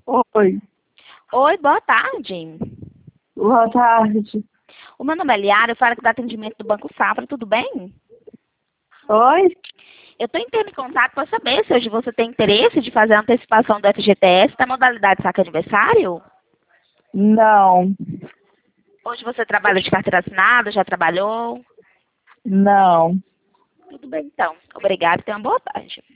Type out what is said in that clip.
Oi, Oi, boa tarde. boa tarde. O meu nome é Liara, eu falo aqui do atendimento do Banco Safra, tudo bem? Oi? Eu estou entrando em contato para saber se hoje você tem interesse de fazer a antecipação do FGTS da modalidade saque aniversário. Não, Hoje você trabalha de carteira assinada, já trabalhou? não. Tudo bem, então. Obrigada e tenha uma boa tarde.